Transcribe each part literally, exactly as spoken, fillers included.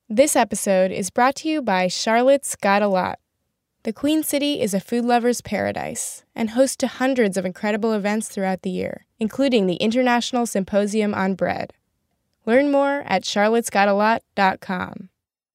This episode is brought to you by Charlotte's Got a Lot. The Queen City is a food lover's paradise and hosts to hundreds of incredible events throughout the year, including the International Symposium on Bread. Learn more at charlottes got a lot dot com.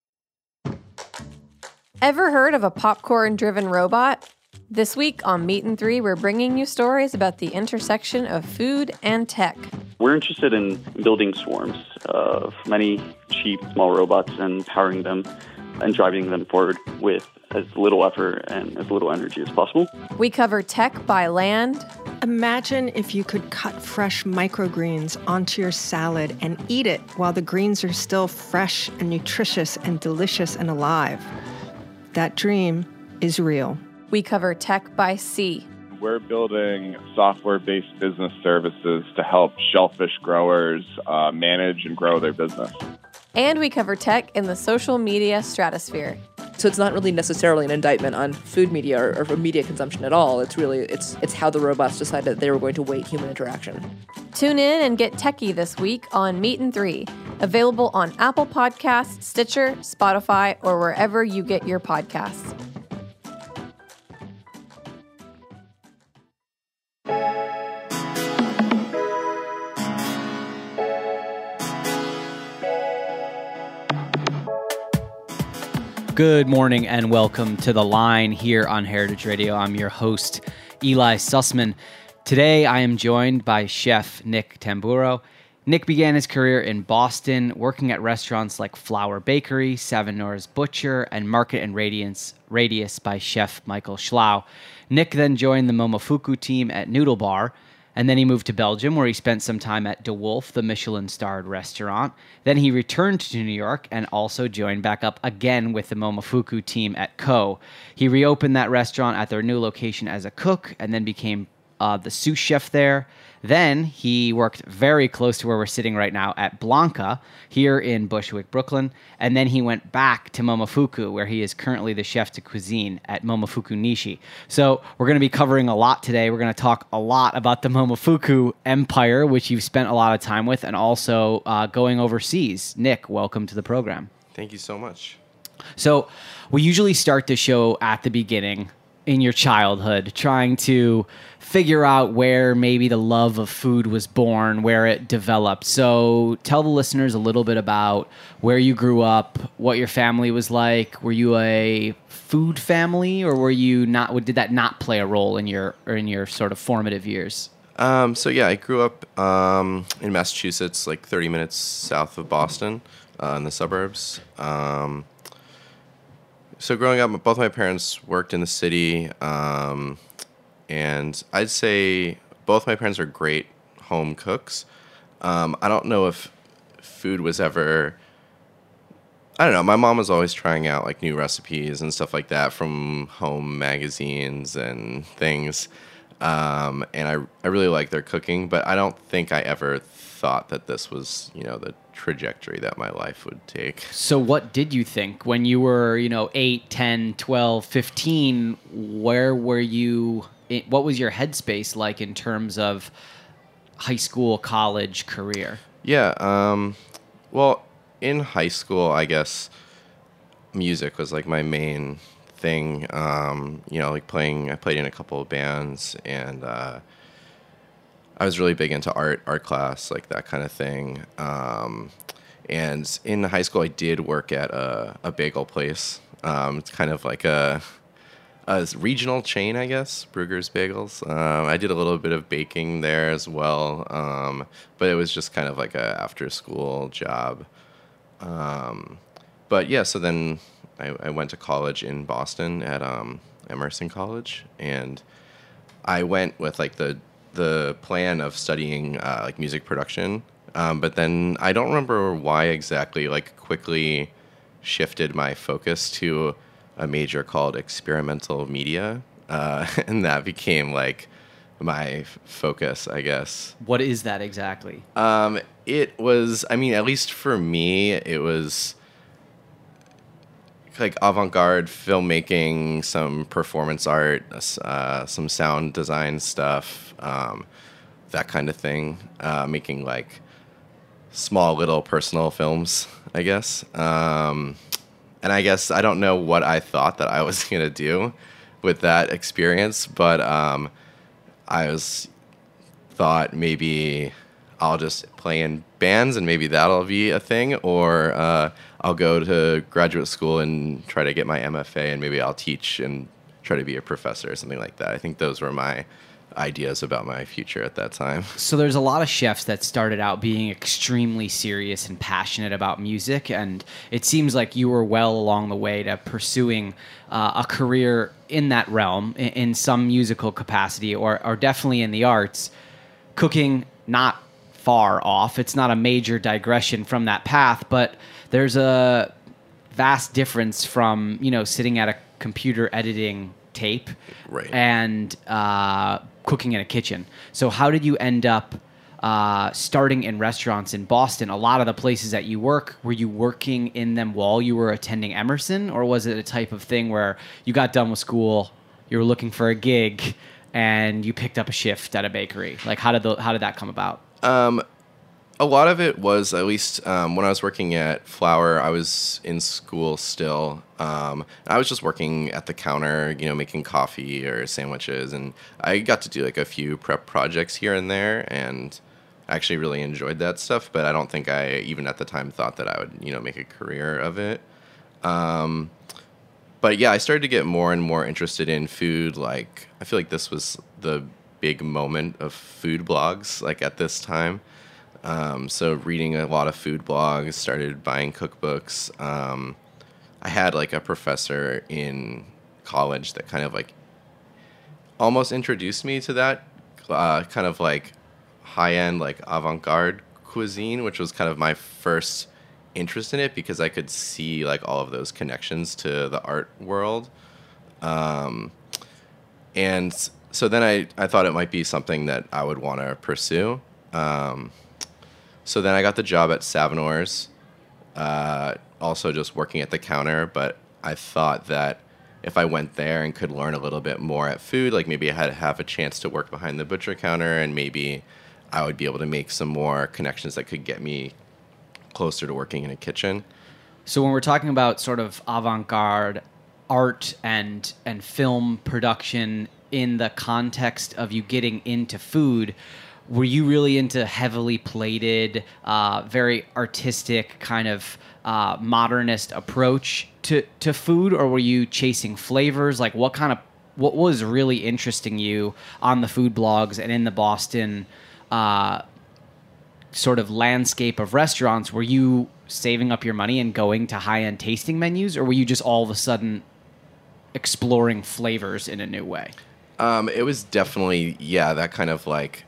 Ever heard of a popcorn-driven robot? This week on Meat and Three, we're bringing you stories about the intersection of food and tech. We're interested in building swarms of many cheap, small robots and powering them and driving them forward with as little effort and as little energy as possible. We cover tech by land. Imagine if you could cut fresh microgreens onto your salad and eat it while the greens are still fresh and nutritious and delicious and alive. That dream is real. We cover tech by sea. We're building software-based business services to help shellfish growers uh, manage and grow their business. And we cover tech in the social media stratosphere. So it's not really necessarily an indictment on food media or, or media consumption at all. It's really, it's it's how the robots decided they were going to weight human interaction. Tune in and get techie this week on Meat and Three, available on Apple Podcasts, Stitcher, Spotify, or wherever you get your podcasts. Good morning and welcome to The Line here on Heritage Radio. I'm your host, Eli Sussman. Today I am joined by chef Nick Tamburo. Nick began his career in Boston, working at restaurants like Flower Bakery, Savinor's Butcher, and Market and Radiance, Radius by chef Michael Schlau. Nick then joined the Momofuku team at Noodle Bar, and then he moved to Belgium, where he spent some time at De Wolf, the Michelin-starred restaurant. Then he returned to New York and also joined back up again with the Momofuku team at Co. He reopened that restaurant at their new location as a cook and then became uh, the sous chef there. Then he worked very close to where we're sitting right now at Blanca here in Bushwick, Brooklyn. And then he went back to Momofuku, where he is currently the chef de cuisine at Momofuku Nishi. So we're going to be covering a lot today. We're going to talk a lot about the Momofuku empire, which you've spent a lot of time with, and also uh, going overseas. Nick, welcome to the program. Thank you so much. So we usually start the show at the beginning in your childhood, trying to figure out where maybe the love of food was born, where it developed. So tell the listeners a little bit about where you grew up, what your family was like. Were you a food family, or were you not? Did that not play a role in your or in your sort of formative years? Um, so yeah, I grew up um, in Massachusetts, like thirty minutes south of Boston, uh, in the suburbs. Um, so growing up, both my parents worked in the city. Um, And I'd say both my parents are great home cooks. Um, I don't know if food was ever... I don't know. My mom was always trying out like new recipes and stuff like that from home magazines and things. Um, and I, I really like their cooking, but I don't think I ever thought that this was, you know, the trajectory that my life would take. So what did you think when you were, you know, eight, ten, twelve, fifteen? Where were you... It, what was your headspace like in terms of high school, college, career? Yeah, um, well, in high school, I guess music was like my main thing. Um, you know, like playing, I played in a couple of bands, and uh, I was really big into art, art class, like that kind of thing. Um, and in high school, I did work at a, a bagel place. Um, it's kind of like a... a regional chain, I guess, Brugger's Bagels. Um, I did a little bit of baking there as well, um, but it was just kind of like a after-school job. Um, but yeah, so then I, I went to college in Boston at um, Emerson College, and I went with like the the plan of studying uh, like music production, um, but then I don't remember why exactly. Like quickly shifted my focus to a major called experimental media, uh, and that became like my f- focus, I guess. What is that exactly? Um, it was, I mean, at least for me, it was like avant-garde filmmaking, some performance art, uh, some sound design stuff, um, that kind of thing. Uh, making like small little personal films. I guess. Um, and I guess I don't know what I thought that I was going to do with that experience, but um, I was thought maybe I'll just play in bands and maybe that'll be a thing, or uh, I'll go to graduate school and try to get my M F A and maybe I'll teach and try to be a professor or something like that. I think those were my ideas about my future at that time. So there's a lot of chefs that started out being extremely serious and passionate about music, and it seems like you were well along the way to pursuing uh, a career in that realm in, in some musical capacity, or, or definitely in the arts. Cooking, not far off. It's not a major digression from that path, but there's a vast difference from, you know, sitting at a computer editing tape right. and uh, cooking in a kitchen. So how did you end up uh, starting in restaurants in Boston? A lot of the places that you work, were you working in them while you were attending Emerson, or was it a type of thing where you got done with school, you were looking for a gig, and you picked up a shift at a bakery? Like, how did the, how did that come about? Um, a lot of it was, at least um, when I was working at Flour, I was in school still. Um, I was just working at the counter, you know, making coffee or sandwiches, and I got to do like a few prep projects here and there, and I actually really enjoyed that stuff. But I don't think I even at the time thought that I would, you know, make a career of it. Um, but yeah, I started to get more and more interested in food. Like, I feel like this was the big moment of food blogs, like at this time. Um, so reading a lot of food blogs, started buying cookbooks. Um, I had like a professor in college that kind of like almost introduced me to that uh, kind of like high-end, like avant-garde cuisine, which was kind of my first interest in it because I could see like all of those connections to the art world. Um, and so then I, I thought it might be something that I would want to pursue. Um, So then I got the job at Savinors, uh, also just working at the counter. But I thought that if I went there and could learn a little bit more at food, like maybe I had to have a chance to work behind the butcher counter, and maybe I would be able to make some more connections that could get me closer to working in a kitchen. So when we're talking about sort of avant-garde art and and film production in the context of you getting into food, were you really into heavily plated, uh, very artistic kind of uh, modernist approach to, to food, or were you chasing flavors? Like, what kind of what was really interesting you on the food blogs and in the Boston uh, sort of landscape of restaurants? Were you saving up your money and going to high-end tasting menus, or were you just all of a sudden exploring flavors in a new way? Um, it was definitely, yeah, that kind of like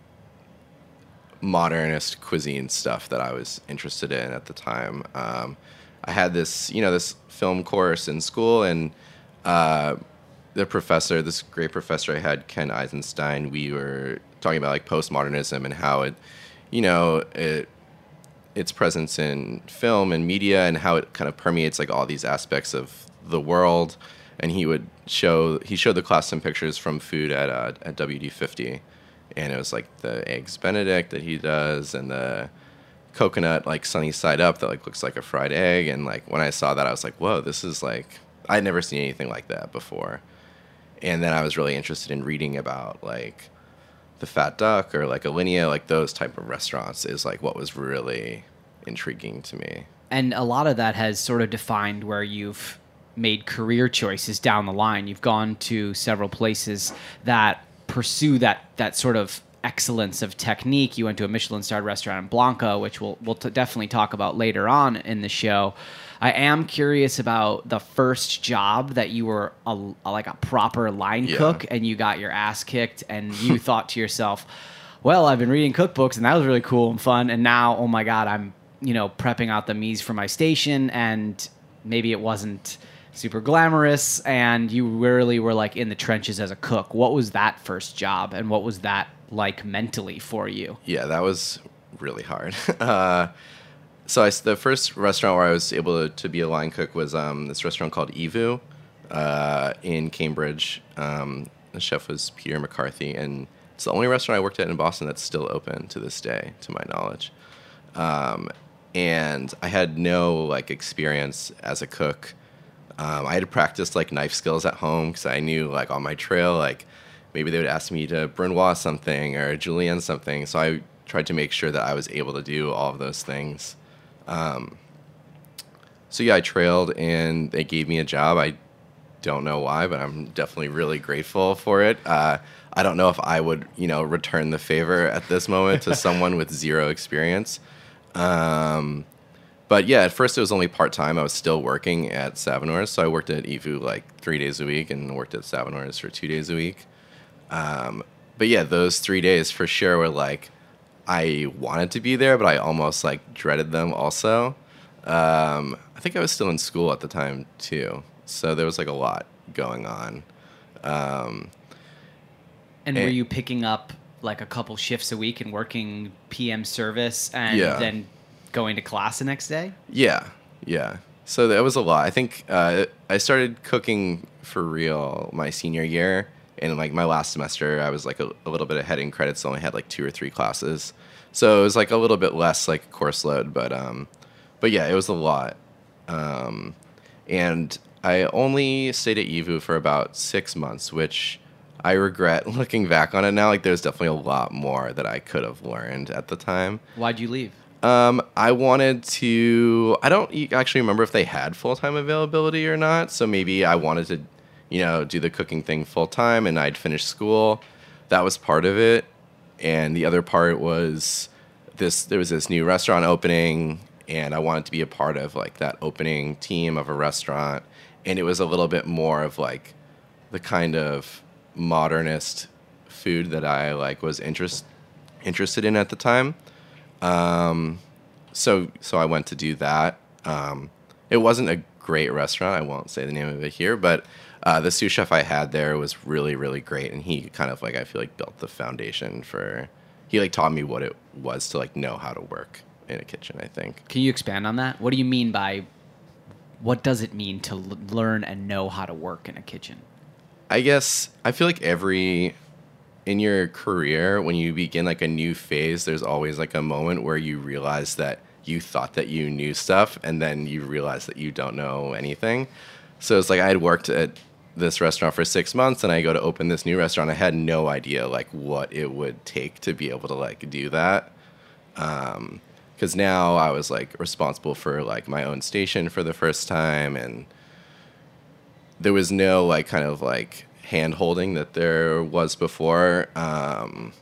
modernist cuisine stuff that I was interested in at the time. Um, I had this, you know, this film course in school, and uh, the professor, this great professor I had, Ken Eisenstein, we were talking about like postmodernism and how it, you know, it its presence in film and media and how it kind of permeates like all these aspects of the world. And he would show, he showed the class some pictures from food at uh, at W D fifty. And it was like the eggs Benedict that he does, and the coconut like sunny side up that like looks like a fried egg. And like when I saw that, I was like, whoa, this is like, I'd never seen anything like that before. And then I was really interested in reading about like the Fat Duck or like Alinea, like those type of restaurants is like what was really intriguing to me. And a lot of that has sort of defined where you've made career choices down the line. You've gone to several places that pursue that that sort of excellence of technique. You went to a Michelin-starred restaurant in Blanca, which we'll we'll t- definitely talk about later on in the show. I am curious about the first job that you were a, a, like a proper line yeah. cook, and you got your ass kicked, and you thought to yourself, "Well, I've been reading cookbooks, and that was really cool and fun, and now, oh my God, I'm you know prepping out the mise for my station, and maybe it wasn't super glamorous, and you really were like in the trenches as a cook." What was that first job, and what was that like mentally for you? Yeah, that was really hard. uh, so I, the first restaurant where I was able to, to be a line cook was um, this restaurant called Evu uh, in Cambridge. Um, the chef was Peter McCarthy, and it's the only restaurant I worked at in Boston that's still open to this day, to my knowledge. Um, and I had no like experience as a cook. Um, I had practiced like knife skills at home because I knew like on my trail, like maybe they would ask me to brunoise something or julienne something. So I tried to make sure that I was able to do all of those things. Um, so yeah, I trailed and they gave me a job. I don't know why, but I'm definitely really grateful for it. Uh, I don't know if I would, you know, return the favor at this moment to someone with zero experience. Um, but yeah, at first it was only part-time. I was still working at Savinors. So I worked at Evu like three days a week and worked at Savinors for two days a week. Um, but yeah, those three days for sure were like, I wanted to be there, but I almost like dreaded them also. Um, I think I was still in school at the time too. So there was like a lot going on. Um, and, and were you picking up like a couple shifts a week and working P M service and yeah. then going to class the next day? Yeah, yeah. So that was a lot. I think uh, I started cooking for real my senior year. And like my last semester, I was like a, a little bit ahead in credits. So I only had like two or three classes. So it was like a little bit less like course load. But um, but yeah, it was a lot. Um, and I only stayed at Evu for about six months, which I regret looking back on it now. Like, there's definitely a lot more that I could have learned at the time. Why'd you leave? Um, I wanted to, I don't actually remember if they had full-time availability or not. So maybe I wanted to, you know, do the cooking thing full-time and I'd finish school. That was part of it. And the other part was this, there was this new restaurant opening and I wanted to be a part of like that opening team of a restaurant. And it was a little bit more of like the kind of modernist food that I like was interest, interested in at the time. Um, so, so I went to do that. Um, it wasn't a great restaurant. I won't say the name of it here, but, uh, the sous chef I had there was really, really great. And he kind of like, I feel like built the foundation for, he like taught me what it was to like know how to work in a kitchen, I think. Can you expand on that? What do you mean by, what does it mean to l- learn and know how to work in a kitchen? I guess I feel like every, in your career, when you begin like a new phase, there's always like a moment where you realize that you thought that you knew stuff and then you realize that you don't know anything. So it's like I had worked at this restaurant for six months and I go to open this new restaurant. I had no idea like what it would take to be able to like do that. Um, cause now I was like responsible for like my own station for the first time. And there was no like kind of like hand holding that there was before. Um,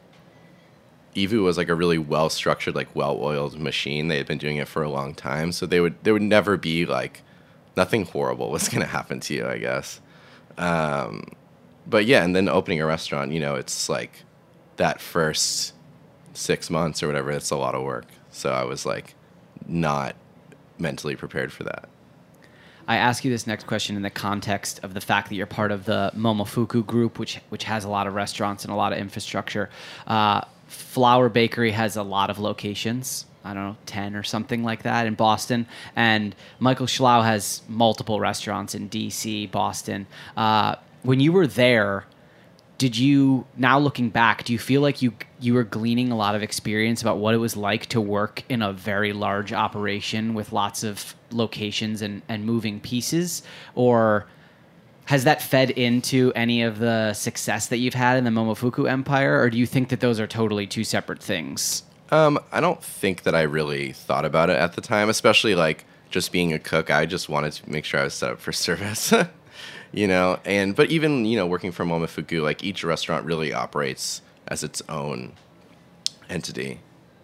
Evu was like a really well structured, like well oiled machine. They had been doing it for a long time. So they would, there would never be like nothing horrible was going to happen to you, I guess. Um, but yeah, and then opening a restaurant, you know, it's like that first six months or whatever, it's a lot of work. So I was like not mentally prepared for that. I ask you this next question in the context of the fact that you're part of the Momofuku group, which which has a lot of restaurants and a lot of infrastructure. Uh, Flower Bakery has a lot of locations. I don't know, ten or something like that in Boston. And Michael Schlau has multiple restaurants in D C, Boston. Uh, when you were there, did you, now looking back, do you feel like you you were gleaning a lot of experience about what it was like to work in a very large operation with lots of locations and, and moving pieces? Or has that fed into any of the success that you've had in the Momofuku empire? Or do you think that those are totally two separate things? Um, I don't think that I really thought about it at the time, especially like just being a cook. I just wanted to make sure I was set up for service, you know, and, but even, you know, working for Momofuku, like each restaurant really operates as its own entity.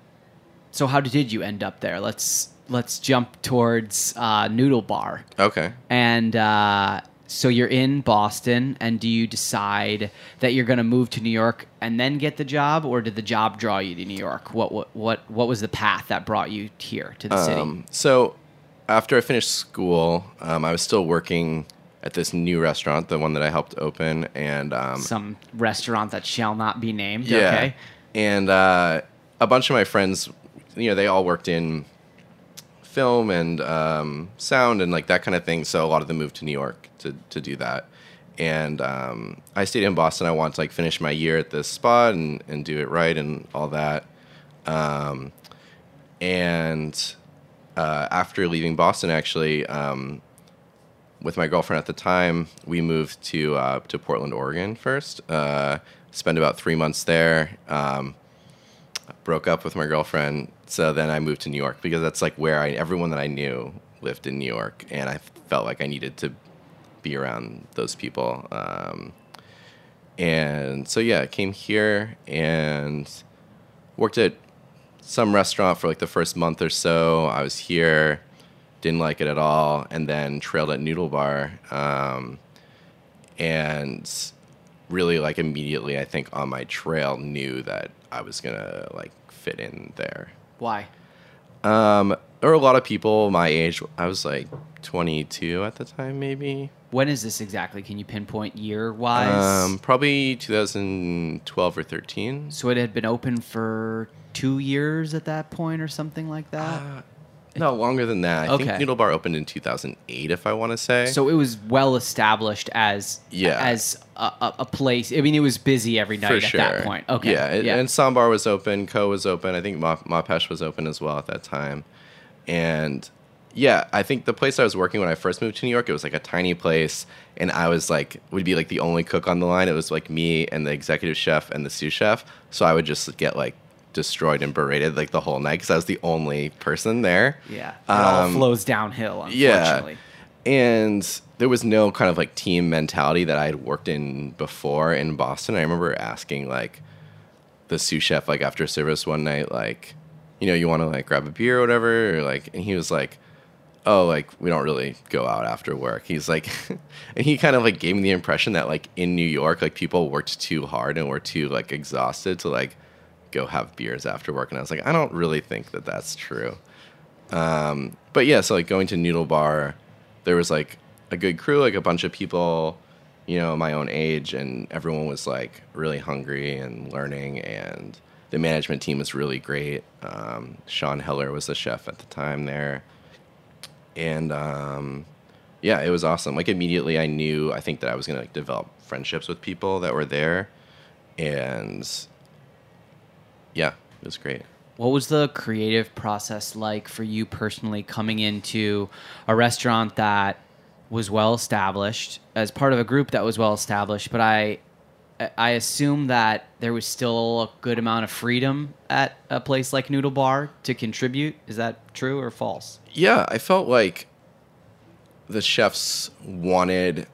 So how did you end up there? Let's, let's jump towards, uh, Noodle Bar. Okay. And, uh, so you're in Boston, and do you decide that you're going to move to New York and then get the job, or did the job draw you to New York? What what what what was the path that brought you here to the um, city? So after I finished school, um, I was still working at this new restaurant, the one that I helped open, and um, some restaurant that shall not be named. Yeah, okay. And uh, a bunch of my friends, you know, they all worked in film and um, sound and like that kind of thing. So a lot of them moved to New York to, to do that. And um, I stayed in Boston. I wanted to like finish my year at this spot and, and do it right and all that. Um, and uh, after leaving Boston, actually, um, with my girlfriend at the time, we moved to uh, to Portland, Oregon first. Uh, spent about three months there. Um, broke up with my girlfriend, so then I moved to New York because that's like where I everyone that I knew lived in New York, and I felt like I needed to be around those people. Um, and so yeah, I came here and worked at some restaurant for like the first month or so. I was here, didn't like it at all, and then trailed at Noodle Bar, um, and really like immediately, I think on my trail knew that I was gonna like fit in there. Why? Um, there were a lot of people my age. I was like twenty-two at the time, maybe. When is this exactly? Can you pinpoint year-wise? Um, probably two thousand twelve or thirteen. So it had been open for two years at that point or something like that? Uh, no, longer than that. I Okay. think Noodle Bar opened in two thousand eight, if I want to say. So it was well established as Yeah. as a, a, a place. I mean, it was busy every night For at sure. that point. Okay. Yeah, it, and Sambar was open, Co was open. I think Ma, Mapesh was open as well at that time. And yeah, I think the place I was working when I first moved to New York, it was like a tiny place, and I was like, would be like the only cook on the line. It was like me and the executive chef and the sous chef. So I would just get like destroyed and berated like the whole night because I was the only person there. Yeah. It all Um, flows downhill, unfortunately. Yeah. And there was no kind of like team mentality that I had worked in before in Boston. I remember asking like the sous chef like after service one night, like, you know, you want to like grab a beer or whatever, or like, and he was like, oh, like we don't really go out after work. He's like, and he kind of like gave me the impression that like in New York, like people worked too hard and were too like exhausted to like go have beers after work. And I was like, I don't really think that that's true. Um, but yeah, so like going to Noodle Bar, there was like a good crew, like a bunch of people, you know, my own age, and everyone was like really hungry and learning, and the management team was really great. Um, Sean Heller was the chef at the time there. And um, yeah, it was awesome. Like immediately I knew, I think that I was going to like develop friendships with people that were there. And yeah, it was great. What was the creative process like for you personally coming into a restaurant that was well established as part of a group that was well established, but I I assume that there was still a good amount of freedom at a place like Noodle Bar to contribute. Is that true or false? Yeah, I felt like the chefs wanted,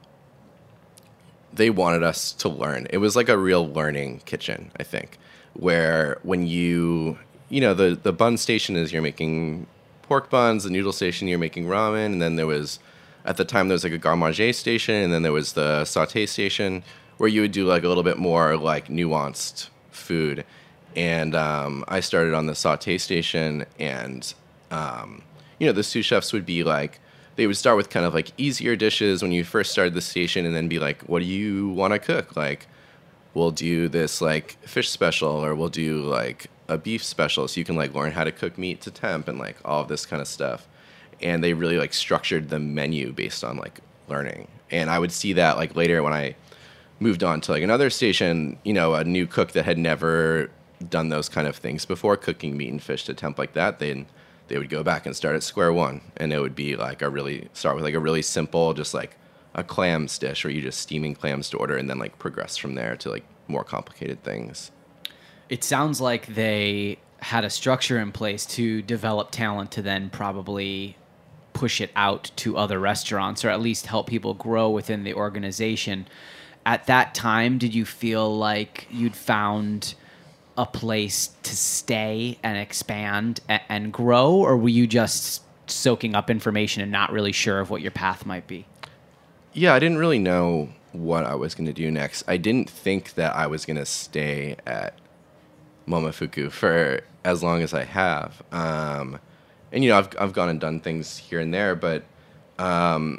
they wanted us to learn. It was like a real learning kitchen, I think, where when you, you know, the, the bun station is you're making pork buns, the noodle station you're making ramen, and then there was, at the time there was like a garde manger station, and then there was the sauté station, where you would do like a little bit more like nuanced food. And um, I started on the sauté station, and um, you know, the sous chefs would be like, they would start with kind of like easier dishes when you first started the station, and then be like, what do you want to cook? Like, we'll do this like fish special, or we'll do like a beef special, so you can like learn how to cook meat to temp and like all of this kind of stuff. And they really like structured the menu based on like learning. And I would see that like later when I moved on to like another station, you know, a new cook that had never done those kind of things before, cooking meat and fish to temp like that, then they would go back and start at square one. And it would be like a really, start with like a really simple, just like a clams dish, where you just steaming clams to order, and then like progress from there to like more complicated things. It sounds like they had a structure in place to develop talent to then probably push it out to other restaurants, or at least help people grow within the organization. At that time, did you feel like you'd found a place to stay and expand and, and grow, or were you just soaking up information and not really sure of what your path might be? Yeah, I didn't really know what I was going to do next. I didn't think that I was going to stay at Momofuku for as long as I have. Um, and, you know, I've I've gone and done things here and there, but um,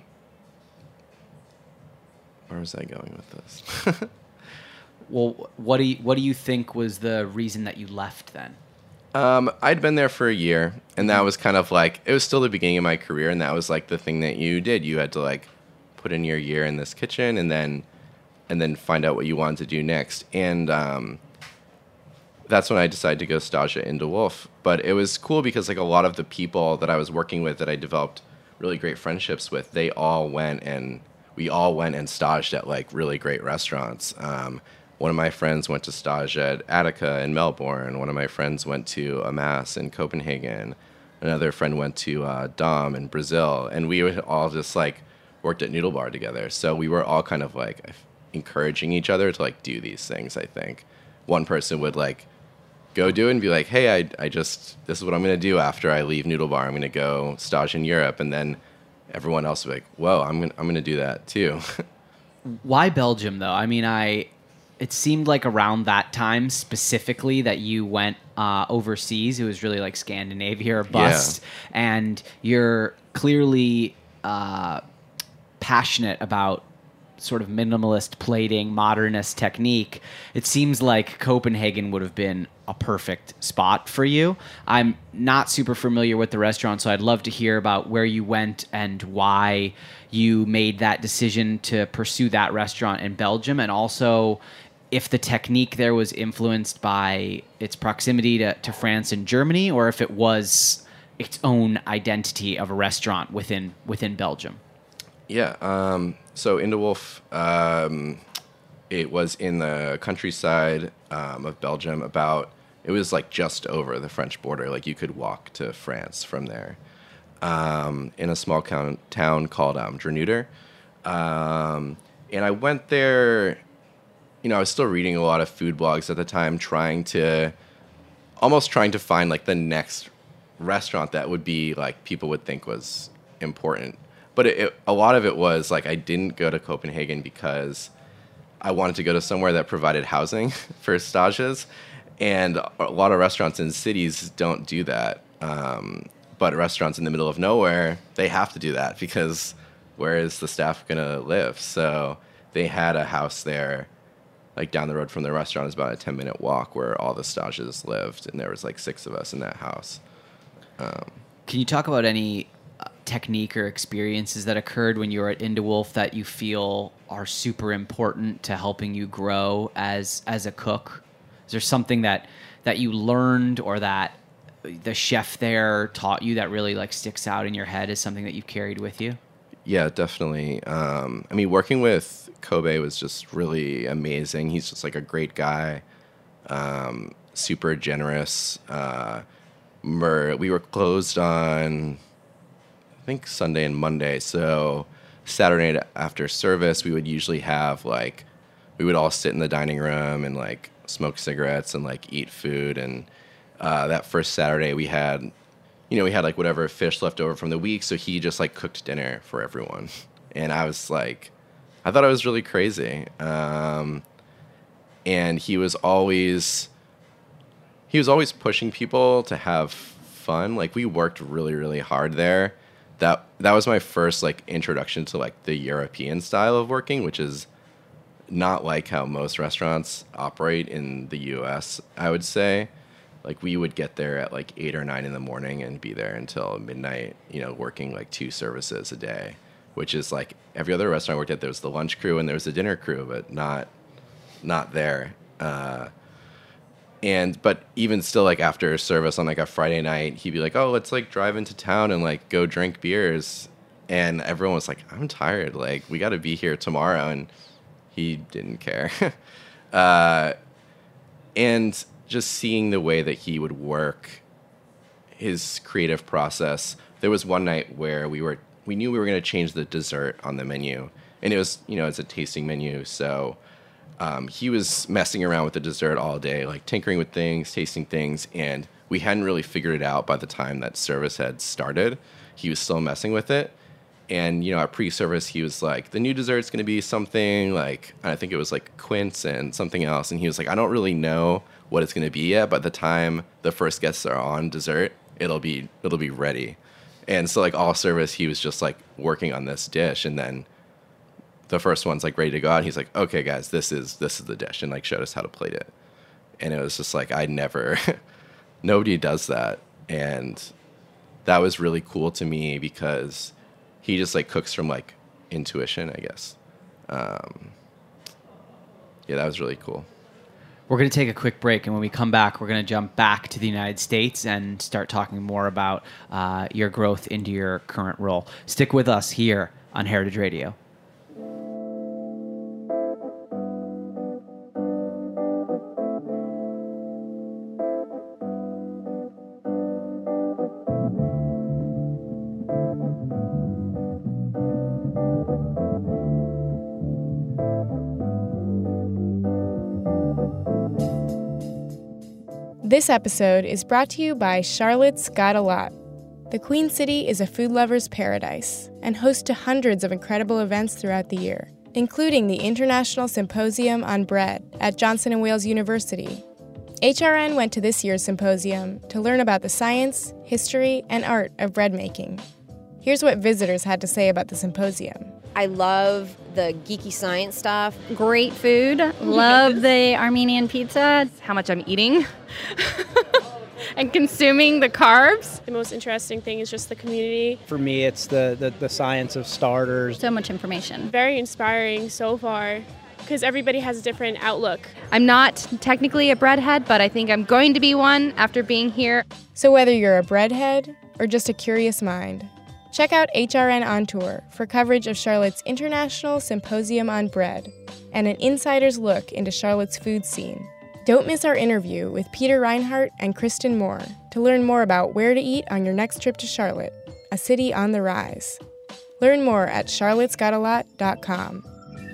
where was I going with this? Well, what do you, what do you think was the reason that you left then? Um, I'd been there for a year, and that was kind of like, it was still the beginning of my career, and that was like the thing that you did. You had to like put in your year in this kitchen, and then and then find out what you wanted to do next. And um, that's when I decided to go stage at Inda Wolf. But it was cool because like a lot of the people that I was working with that I developed really great friendships with, they all went and we all went and staged at like really great restaurants. Um, one of my friends went to stage at Attica in Melbourne. One of my friends went to Amass in Copenhagen. Another friend went to uh, Dom in Brazil. And we would all just like worked at Noodle Bar together. So we were all kind of like encouraging each other to like do these things, I think. One person would like go do it and be like, hey, I, I just, this is what I'm going to do after I leave Noodle Bar. I'm going to go stage in Europe. And then everyone else would be like, whoa, I'm going I'm going to do that too. Why Belgium though? I mean, I, it seemed like around that time specifically that you went uh, overseas. It was really like Scandinavia or bust. Yeah. And you're clearly uh, passionate about sort of minimalist plating, modernist technique. It seems like Copenhagen would have been a perfect spot for you. I'm not super familiar with the restaurant, so I'd love to hear about where you went and why you made that decision to pursue that restaurant in Belgium, and also if the technique there was influenced by its proximity to, to France and Germany, or if it was its own identity of a restaurant within within Belgium. Yeah, um, so Inda Wolf, um, it was in the countryside um, of Belgium. About it was like just over the French border. Like you could walk to France from there, um, in a small town town called um, Dranouter. Um, and I went there. You know, I was still reading a lot of food blogs at the time, trying to almost trying to find like the next restaurant that would be like people would think was important. But it, it, a lot of it was like I didn't go to Copenhagen because I wanted to go to somewhere that provided housing for stages. And a lot of restaurants in cities don't do that. Um, but restaurants in the middle of nowhere, they have to do that because where is the staff going to live? So they had a house there, like down the road from the restaurant. Is about a ten minute walk where all the stages lived. And there was like six of us in that house. Um, Can you talk about any technique or experiences that occurred when you were at Inda Wolf that you feel are super important to helping you grow as as a cook? Is there something that that you learned or that the chef there taught you that really like sticks out in your head as something that you've carried with you? Yeah, definitely. Um, I mean, working with Kobe was just really amazing. He's just like a great guy, um, super generous. Uh, we were closed on, I think, Sunday and Monday. So Saturday after service, we would usually have like, we would all sit in the dining room and like smoke cigarettes and like eat food. And uh, that first Saturday we had, you know, we had like whatever fish left over from the week. So he just like cooked dinner for everyone. And I was like, I thought I was really crazy. Um, and he was always, he was always pushing people to have fun. Like we worked really, really hard there. That that was my first like introduction to like the European style of working, which is not like how most restaurants operate in the U S, I would say. Like we would get there at like eight or nine in the morning and be there until midnight, you know, working like two services a day, which is like every other restaurant I worked at, there was the lunch crew and there was the dinner crew, but not not there. Uh, And, but even still, like, after service on, like, a Friday night, he'd be like, oh, let's, like, drive into town and, like, go drink beers. And everyone was like, I'm tired. Like, we got to be here tomorrow. And he didn't care. uh, and just seeing the way that he would work, his creative process. There was one night where we were, we knew we were going to change the dessert on the menu. And it was, you know, it's a tasting menu, so... Um, he was messing around with the dessert all day, like tinkering with things, tasting things, and we hadn't really figured it out by the time that service had started. He was still messing with it. And, you know, at pre-service, he was like, the new dessert's going to be something like, I think it was like quince and something else. And he was like, I don't really know what it's going to be yet, but by the time the first guests are on dessert, it'll be it'll be ready. And so, like, all service, he was just, like, working on this dish, and then the first one's like ready to go out. He's like, okay, guys, this is this is the dish, and like showed us how to plate it. And it was just like, I never, nobody does that. And that was really cool to me because he just like cooks from like intuition, I guess. Um, yeah, that was really cool. We're going to take a quick break, and when we come back, we're going to jump back to the United States and start talking more about uh, your growth into your current role. Stick with us here on Heritage Radio. This episode is brought to you by Charlotte's Got a Lot. The Queen City is a food lover's paradise and hosts to hundreds of incredible events throughout the year, including the International Symposium on Bread at Johnson and Wales University. H R N went to this year's symposium to learn about the science, history, and art of bread making. Here's what visitors had to say about the symposium. I love the geeky science stuff. Great food. Love the Armenian pizza. How much I'm eating and consuming the carbs. The most interesting thing is just the community. For me, it's the, the, the science of starters. So much information. Very inspiring so far because everybody has a different outlook. I'm not technically a breadhead, but I think I'm going to be one after being here. So whether you're a breadhead or just a curious mind, check out H R N On Tour for coverage of Charlotte's International Symposium on Bread and an insider's look into Charlotte's food scene. Don't miss our interview with Peter Reinhardt and Kristen Moore to learn more about where to eat on your next trip to Charlotte, a city on the rise. Learn more at charlottes got a lot dot com.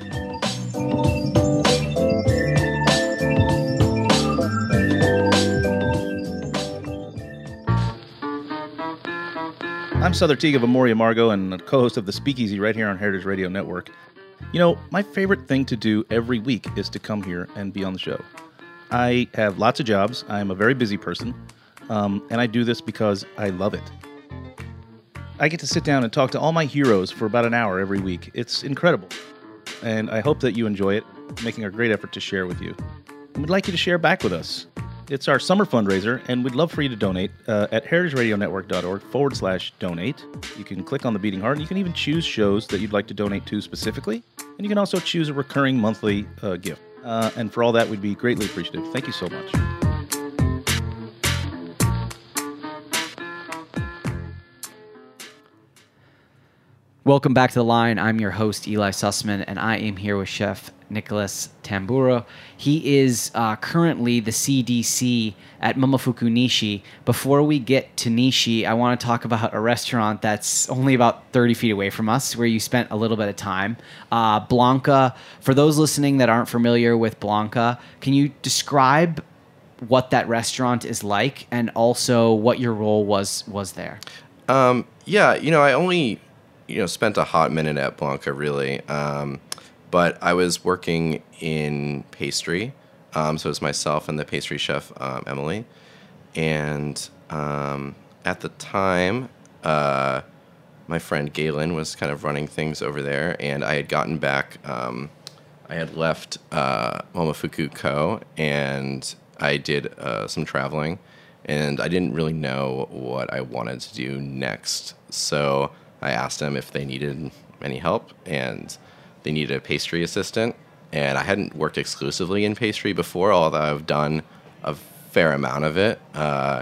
I'm Souther Teague of Amoria Margot and a co-host of The Speakeasy right here on Heritage Radio Network. You know, my favorite thing to do every week is to come here and be on the show. I have lots of jobs. I'm a very busy person, um, and I do this because I love it. I get to sit down and talk to all my heroes for about an hour every week. It's incredible, and I hope that you enjoy it, making a great effort to share with you. And we'd like you to share back with us. It's our summer fundraiser, and we'd love for you to donate uh, at heritageradionetwork.org forward slash donate. You can click on the beating heart, and you can even choose shows that you'd like to donate to specifically. And you can also choose a recurring monthly uh, gift. Uh, and for all that, we'd be greatly appreciative. Thank you so much. Welcome back to The Line. I'm your host, Eli Sussman, and I am here with Chef Nicholas Tamburo. He is uh, currently the C D C at Momofuku Nishi. Before we get to Nishi, I want to talk about a restaurant that's only about thirty feet away from us, where you spent a little bit of time. Uh, Blanca, for those listening that aren't familiar with Blanca, can you describe what that restaurant is like and also what your role was was there? Um, yeah, you know, I only... you know, spent a hot minute at Blanca, really. Um, but I was working in pastry. Um, so it was myself and the pastry chef, um, Emily. And um, at the time, uh, my friend Galen was kind of running things over there. And I had gotten back, um, I had left uh, Momofuku Co. And I did uh, some traveling. And I didn't really know what I wanted to do next. So I asked them if they needed any help, and they needed a pastry assistant. And I hadn't worked exclusively in pastry before, although I've done a fair amount of it. Uh,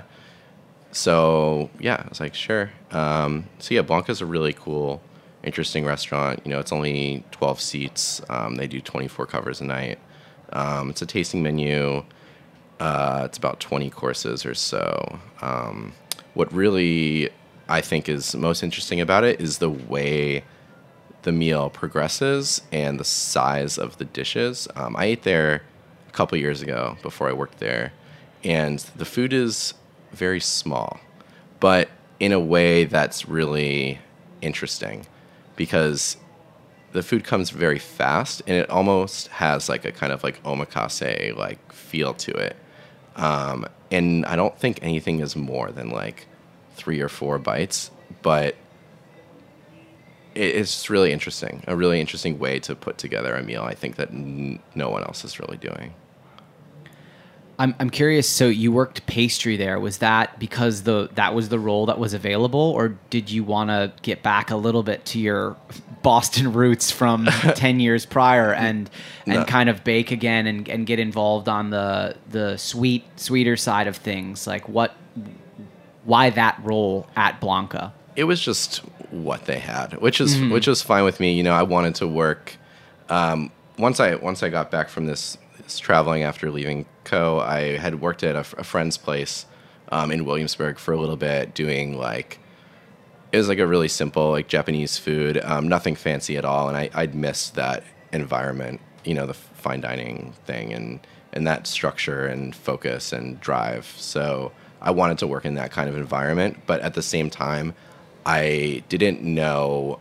so, yeah, I was like, sure. Um, so, yeah, Blanca's a really cool, interesting restaurant. You know, it's only twelve seats. Um, they do twenty-four covers a night. Um, it's a tasting menu. Uh, it's about twenty courses or so. Um, what really I think is most interesting about it is the way the meal progresses and the size of the dishes. Um, I ate there a couple years ago before I worked there, and the food is very small, but in a way that's really interesting because the food comes very fast and it almost has like a kind of like omakase like feel to it. Um, and I don't think anything is more than like three or four bites, but it's really interesting, a really interesting way to put together a meal. I think that n- no one else is really doing. I'm I'm curious. So you worked pastry there. Was that because the that was the role that was available, or did you want to get back a little bit to your Boston roots from ten years prior and and No. kind of bake again and, and get involved on the the sweet sweeter side of things? Like what? Why that role at Blanca? It was just what they had, which is Mhm. which was fine with me. You know, I wanted to work. Um, once I once I got back from this, this traveling after leaving Co, I had worked at a, f- a friend's place um, in Williamsburg for a little bit, doing like it was like a really simple like Japanese food, um, nothing fancy at all, and I I'd missed that environment, you know, the fine dining thing and and that structure and focus and drive. So I wanted to work in that kind of environment, but at the same time, I didn't know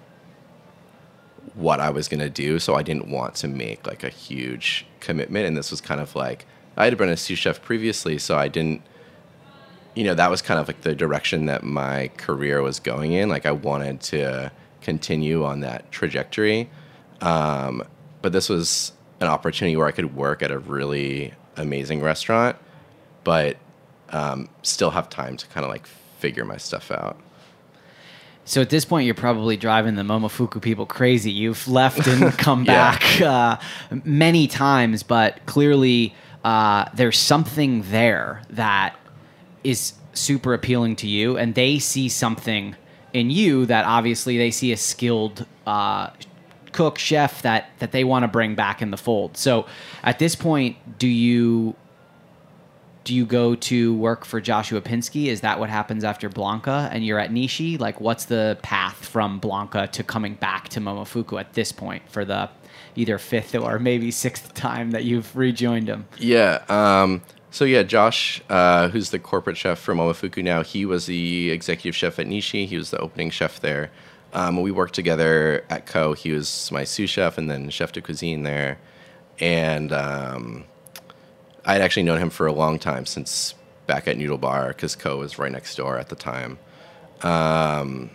what I was going to do, so I didn't want to make like a huge commitment. And this was kind of like, I had been a sous chef previously, so I didn't, you know, that was kind of like the direction that my career was going in. Like I wanted to continue on that trajectory. Um, but this was an opportunity where I could work at a really amazing restaurant, but um, still have time to kind of like figure my stuff out. So at this point, you're probably driving the Momofuku people crazy. You've left and come Yeah. back uh, many times, but clearly uh, there's something there that is super appealing to you, and they see something in you that obviously they see a skilled uh, cook, chef that that they want to bring back in the fold. So at this point, do you do you go to work for Joshua Pinsky? Is that what happens after Blanca and you're at Nishi? Like, what's the path from Blanca to coming back to Momofuku at this point for the either fifth or maybe sixth time that you've rejoined him? Yeah. Um, so yeah, Josh, uh, who's the corporate chef for Momofuku now, he was the executive chef at Nishi. He was the opening chef there. Um, we worked together at Co. He was my sous chef and then chef de cuisine there. And um, I'd actually known him for a long time, since back at Noodle Bar, because Co. was right next door at the time. Um,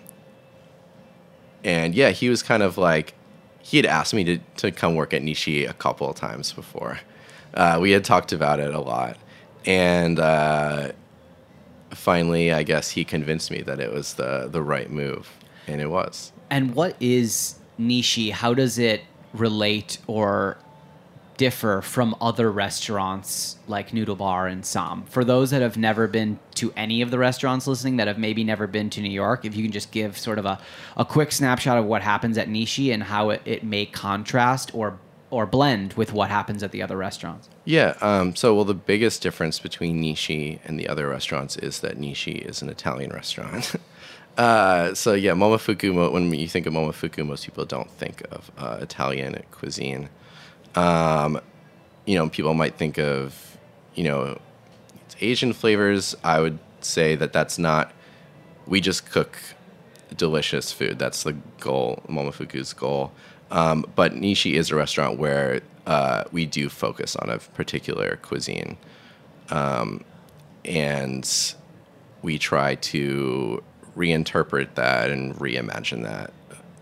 and yeah, he was kind of like, he had asked me to, to come work at Nishi a couple of times before. Uh, we had talked about it a lot. And uh, finally, I guess he convinced me that it was the, the right move. And it was. And what is Nishi? How does it relate or differ from other restaurants like Noodle Bar and Sam? For those that have never been to any of the restaurants listening, that have maybe never been to New York, if you can just give sort of a, a quick snapshot of what happens at Nishi and how it, it may contrast or or blend with what happens at the other restaurants. Yeah. Um, so, well, the biggest difference between Nishi and the other restaurants is that Nishi is an Italian restaurant. uh, so, yeah, Momofuku, when you think of Momofuku, most people don't think of uh, Italian cuisine. Um, you know, people might think of, you know, it's Asian flavors. I would say that that's not, we just cook delicious food. That's the goal, Momofuku's goal. Um, but Nishi is a restaurant where uh, we do focus on a particular cuisine. Um, and we try to reinterpret that and reimagine that.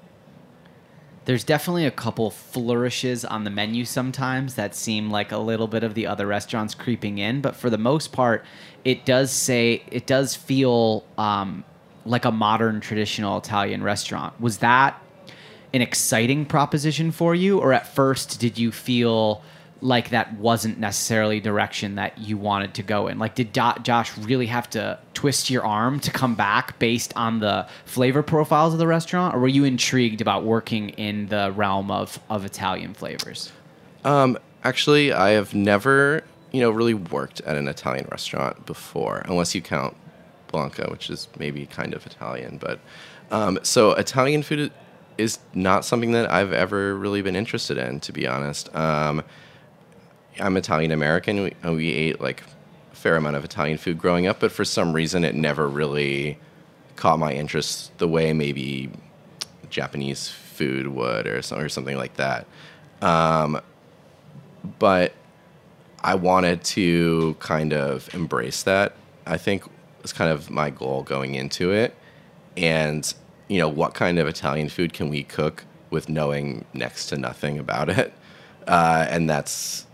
There's definitely a couple flourishes on the menu sometimes that seem like a little bit of the other restaurants creeping in, but for the most part, it does say, it does feel um, like a modern traditional Italian restaurant. Was that an exciting proposition for you, or at first did you feel like that wasn't necessarily direction that you wanted to go in? Like, did Do- Josh really have to twist your arm to come back based on the flavor profiles of the restaurant, or were you intrigued about working in the realm of, of Italian flavors? Um, actually, I have never, you know, really worked at an Italian restaurant before, unless you count Blanca, which is maybe kind of Italian. But um, so Italian food is not something that I've ever really been interested in, to be honest. Um, I'm Italian American. We, we ate like a fair amount of Italian food growing up, but for some reason it never really caught my interest the way maybe Japanese food would, or, some, or something like that. Um, but I wanted to kind of embrace that. I think was kind of my goal going into it. And, you know, what kind of Italian food can we cook with knowing next to nothing about it? Uh, and that's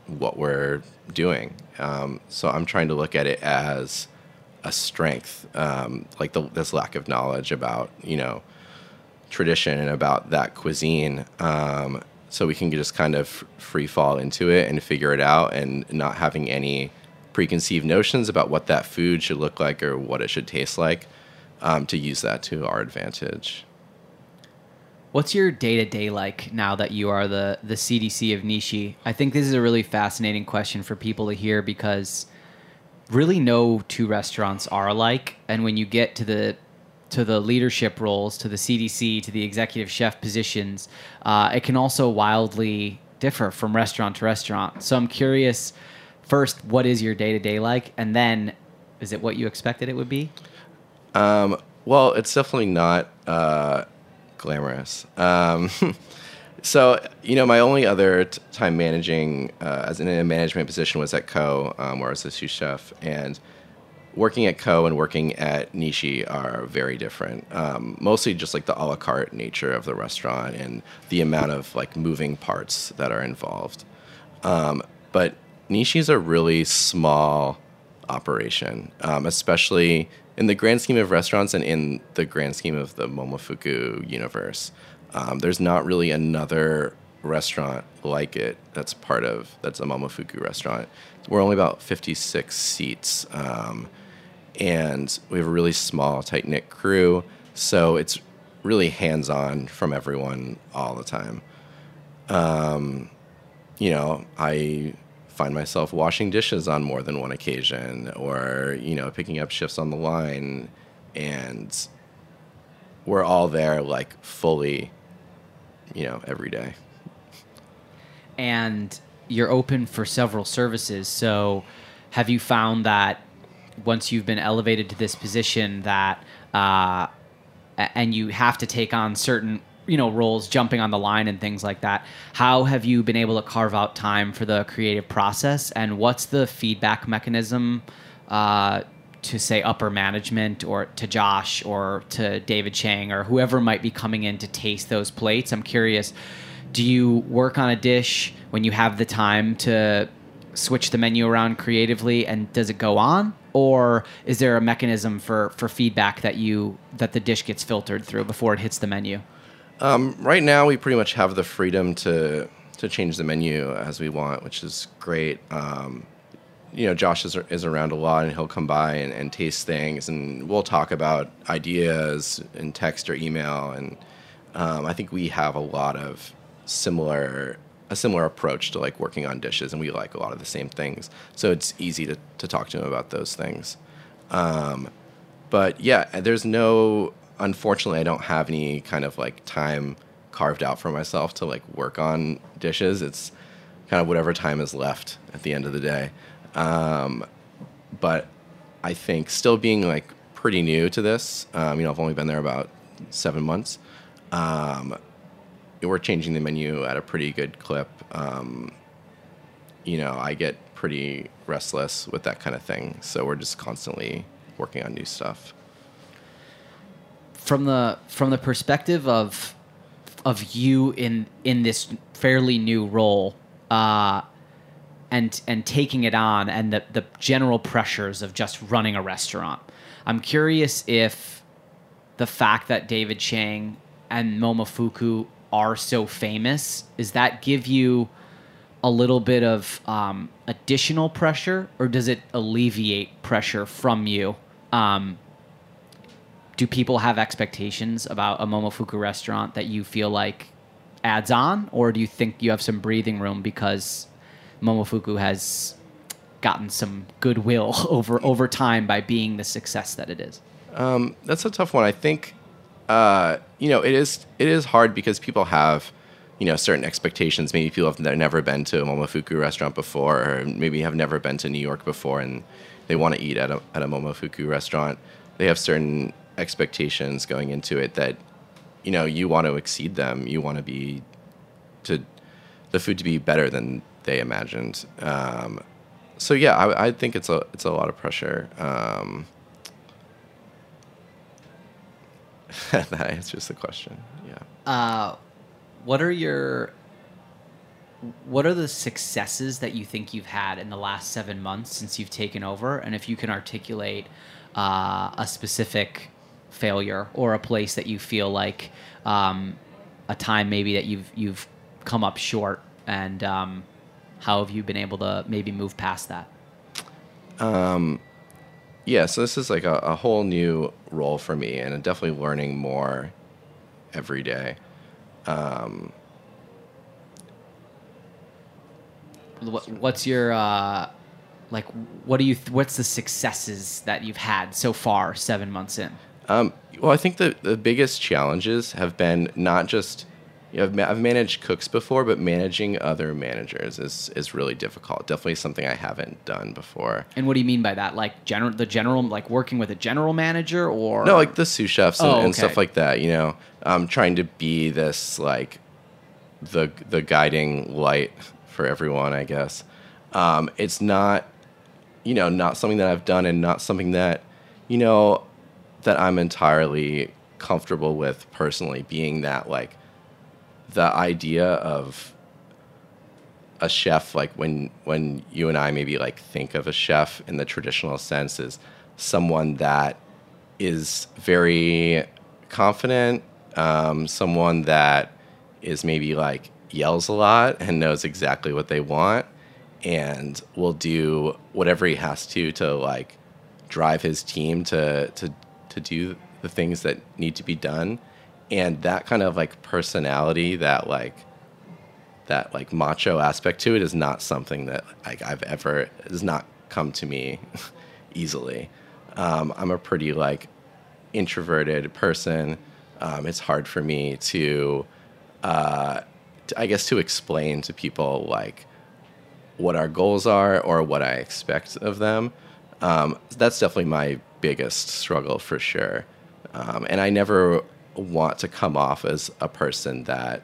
what we're doing. Um, so I'm trying to look at it as a strength, um, like the, this lack of knowledge about, you know, tradition and about that cuisine. Um, so we can just kind of free fall into it and figure it out, and not having any preconceived notions about what that food should look like or what it should taste like, um, to use that to our advantage. What's your day-to-day like now that you are the, the C D C of Nishi? I think this is a really fascinating question for people to hear, because really no two restaurants are alike. And when you get to the to the leadership roles, to the C D C, to the executive chef positions, uh, it can also wildly differ from restaurant to restaurant. So I'm curious, first, what is your day-to-day like? And then, is it what you expected it would be? Um, well, it's definitely not... Uh, glamorous. Um, so, you know, my only other t- time managing uh, as in a management position was at Co, um, where I was a sous chef. And working at Co and working at Nishi are very different. Um, mostly just like the a la carte nature of the restaurant and the amount of like moving parts that are involved. Um, but Nishi's a really small operation, um, especially in the grand scheme of restaurants and in the grand scheme of the Momofuku universe. Um, there's not really another restaurant like it that's part of, that's a Momofuku restaurant. We're only about fifty-six seats, um, and we have a really small, tight-knit crew, so it's really hands-on from everyone all the time. Um, you know, I... find myself washing dishes on more than one occasion, or, you know, picking up shifts on the line, and we're all there like fully, you know, every day. And you're open for several services. So have you found that once you've been elevated to this position that, uh, and you have to take on certain, you know, roles, jumping on the line and things like that, how have you been able to carve out time for the creative process? And what's the feedback mechanism uh, to, say, upper management, or to Josh, or to David Chang, or whoever might be coming in to taste those plates? I'm curious, do you work on a dish when you have the time to switch the menu around creatively, and does it go on? Or is there a mechanism for, for feedback that you that the dish gets filtered through before it hits the menu? Um, right now, we pretty much have the freedom to to change the menu as we want, which is great. Um, you know, Josh is is around a lot, and he'll come by and, and taste things, and we'll talk about ideas in text or email. And um, I think we have a lot of similar a similar approach to like working on dishes, and we like a lot of the same things. So it's easy to to talk to him about those things. Um, but yeah, there's no. Unfortunately, I don't have any kind of like time carved out for myself to like work on dishes. It's kind of whatever time is left at the end of the day. Um, but I think still being like pretty new to this, um, you know, I've only been there about seven months. Um, we're changing the menu at a pretty good clip. Um, you know, I get pretty restless with that kind of thing. So we're just constantly working on new stuff. From the from the perspective of of you in in this fairly new role, uh, and and taking it on, and the the general pressures of just running a restaurant, I'm curious if the fact that David Chang and Momofuku are so famous, does that give you a little bit of um, additional pressure, or does it alleviate pressure from you? Um, Do people have expectations about a Momofuku restaurant that you feel like adds on? Or do you think you have some breathing room because Momofuku has gotten some goodwill over over time by being the success that it is? Um, that's a tough one. I think, uh, you know, it is it is hard because people have, you know, certain expectations. Maybe people have never been to a Momofuku restaurant before, or maybe have never been to New York before, and they want to eat at a, at a Momofuku restaurant. They have certain expectations going into it that, you know, you want to exceed them. You want to be to the food to be better than they imagined. Um, so yeah, I, I think it's a it's a lot of pressure. Um, that answers the question. Yeah. Uh, what are your what are the successes that you think you've had in the last seven months since you've taken over? And if you can articulate uh, a specific failure or a place that you feel like um, a time maybe that you've you've come up short, and um, how have you been able to maybe move past that? Um, yeah, so this is like a, a whole new role for me, and I'm definitely learning more every day. Um, what, what's your uh, like? What do you? Th- what's the successes that you've had so far, seven months in? Um, well, I think the the biggest challenges have been not just, you know, I've, ma- I've managed cooks before, but managing other managers is is really difficult. Definitely something I haven't done before. And what do you mean by that? Like general, the general, like working with a general manager, or no, like the sous chefs and, oh, okay. and stuff like that. You know, um, trying to be this like the the guiding light for everyone, I guess. Um, it's not, you know, not something that I've done, and not something that, you know, that I'm entirely comfortable with personally, being that like the idea of a chef, like when when you and I maybe like think of a chef in the traditional sense, is someone that is very confident, um, someone that is maybe like yells a lot and knows exactly what they want and will do whatever he has to to like drive his team to to to do the things that need to be done. And that kind of like personality, that like that like macho aspect to it, is not something that like I've ever has not come to me easily. Um, I'm a pretty like introverted person. Um, it's hard for me to, uh, to, I guess, to explain to people like what our goals are or what I expect of them. Um, that's definitely my biggest struggle for sure. Um, and I never want to come off as a person that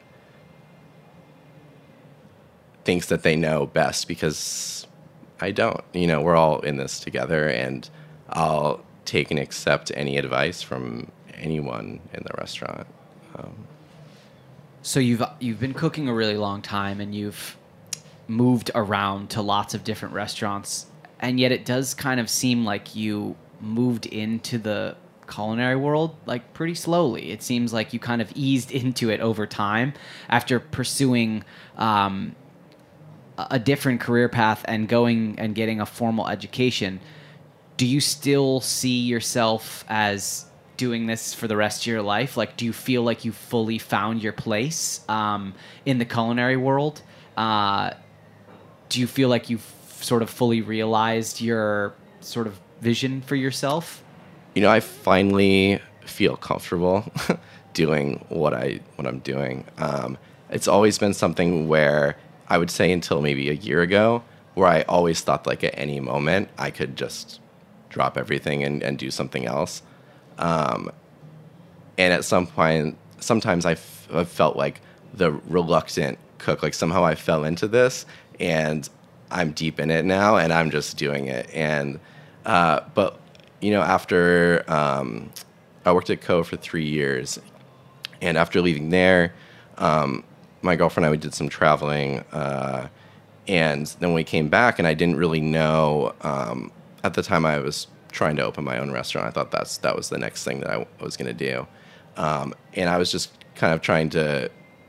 thinks that they know best, because I don't. You know, we're all in this together, and I'll take and accept any advice from anyone in the restaurant. Um, so you've you've been cooking a really long time, and you've moved around to lots of different restaurants, and yet it does kind of seem like you moved into the culinary world like pretty slowly. It seems like you kind of eased into it over time after pursuing um, a different career path and going and getting a formal education. Do you still see yourself as doing this for the rest of your life? Like, do you feel like you fully found your place um, in the culinary world? Uh, do you feel like you've sort of fully realized your sort of vision for yourself? You know, I finally feel comfortable doing what I what I'm doing. Um, it's always been something where I would say until maybe a year ago, where I always thought like at any moment I could just drop everything and, and do something else. Um, and at some point, sometimes I f- I've felt like the reluctant cook, like somehow I fell into this and I'm deep in it now and I'm just doing it. And uh, but you know, after um, I worked at Co for three years, and after leaving there, um, my girlfriend and I, we did some traveling, uh, and then we came back, and I didn't really know. Um, at the time, I was trying to open my own restaurant. I thought that's that was the next thing that I w- was going to do, um, and I was just kind of trying to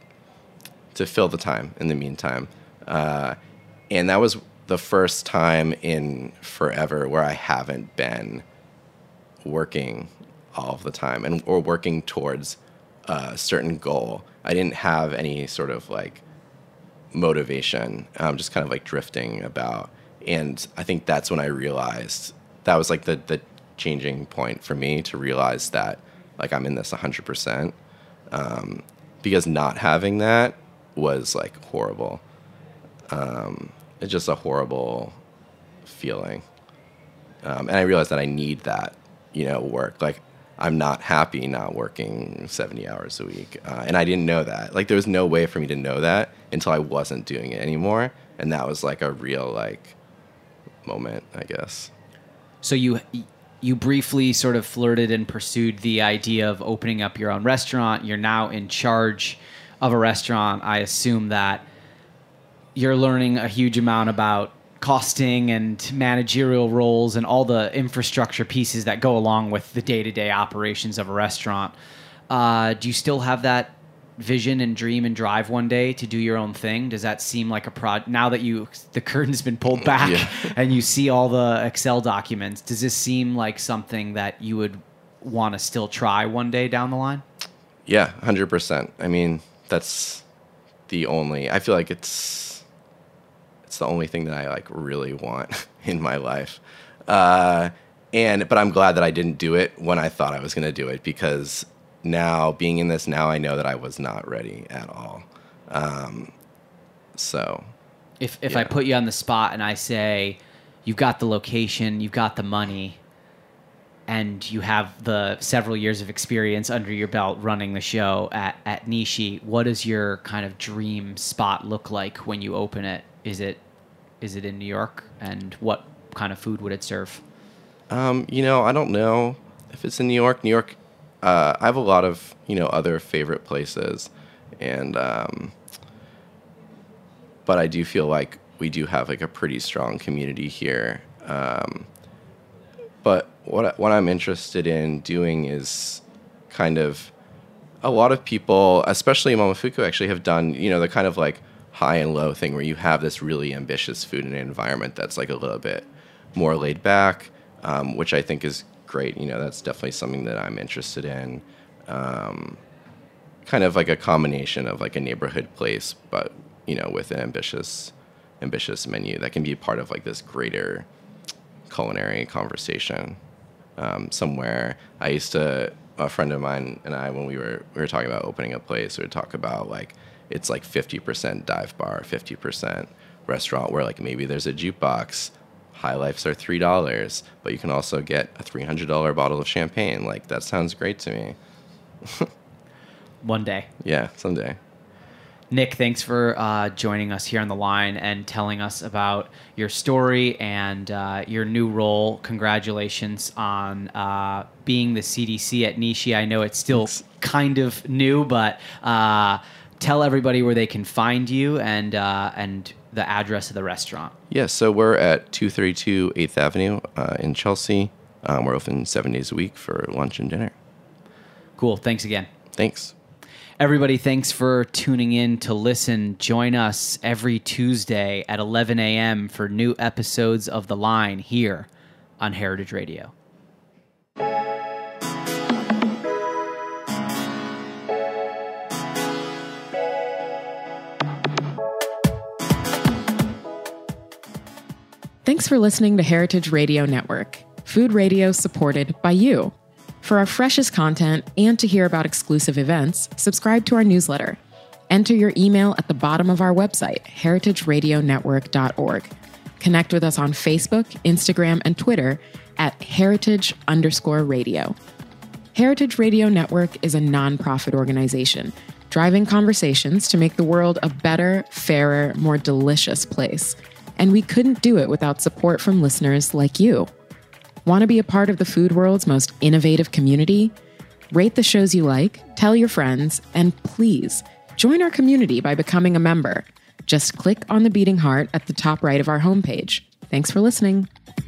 to fill the time in the meantime, uh, and that was the first time in forever where I haven't been working all of the time and or working towards a certain goal. I didn't have any sort of like motivation. I'm just kind of like drifting about. And I think that's when I realized that was like the, the changing point for me, to realize that like I'm in this one hundred percent. Um, because not having that was like horrible. Um, it's just a horrible feeling. Um, and I realized that I need that, you know, work. Like, I'm not happy not working seventy hours a week. Uh, and I didn't know that. Like, there was no way for me to know that until I wasn't doing it anymore. And that was like a real, like, moment, I guess. So you you briefly sort of flirted and pursued the idea of opening up your own restaurant. You're now in charge of a restaurant. I assume that you're learning a huge amount about costing and managerial roles and all the infrastructure pieces that go along with the day-to-day operations of a restaurant. Uh, do you still have that vision and dream and drive one day to do your own thing? Does that seem like a prod now that you the curtain's been pulled back yeah. and you see all the Excel documents? Does this seem like something that you would want to still try one day down the line? Yeah, one hundred percent. I mean, that's the only, I feel like it's, it's the only thing that I like really want in my life. Uh, and, but I'm glad that I didn't do it when I thought I was going to do it, because now being in this now, I know that I was not ready at all. Um, so if, if yeah. I put you on the spot and I say, you've got the location, you've got the money, and you have the several years of experience under your belt running the show at, at Nishi, what does your kind of dream spot look like when you open it? Is it is it in New York? And what kind of food would it serve? Um, you know, I don't know if it's in New York. New York, uh, I have a lot of, you know, other favorite places. And, um, but I do feel like we do have like a pretty strong community here. Um, but what what I'm interested in doing is kind of a lot of people, especially Momofuku, actually have done, you know, the kind of like high and low thing where you have this really ambitious food in an environment that's like a little bit more laid back, um, which I think is great. You know, that's definitely something that I'm interested in. Um, kind of like a combination of like a neighborhood place, but, you know, with an ambitious, ambitious menu that can be part of like this greater culinary conversation. Um, somewhere I used to, a friend of mine and I, when we were we were talking about opening a place, we would talk about like it's like fifty percent dive bar, fifty percent restaurant, where like maybe there's a jukebox. High Lifes are three dollars, but you can also get a three hundred dollar bottle of champagne. Like that sounds great to me. One day. Yeah, someday. Nick, thanks for uh, joining us here on the line and telling us about your story and uh, your new role. Congratulations on uh, being the C D C at Nishi. I know it's still thanks. kind of new, but uh, tell everybody where they can find you and uh, and the address of the restaurant. Yeah, so we're at two thirty-two eighth Avenue uh, in Chelsea. Um, we're open seven days a week for lunch and dinner. Cool. Thanks again. Thanks. Everybody, thanks for tuning in to listen. Join us every Tuesday at eleven a.m. for new episodes of The Line here on Heritage Radio. Thanks for listening to Heritage Radio Network, food radio supported by you. For our freshest content and to hear about exclusive events, subscribe to our newsletter. Enter your email at the bottom of our website, heritage radio network dot org. Connect with us on Facebook, Instagram, and Twitter at heritage underscore radio. Heritage Radio Network is a nonprofit organization driving conversations to make the world a better, fairer, more delicious place. And we couldn't do it without support from listeners like you. Want to be a part of the food world's most innovative community? Rate the shows you like, tell your friends, and please join our community by becoming a member. Just click on the beating heart at the top right of our homepage. Thanks for listening.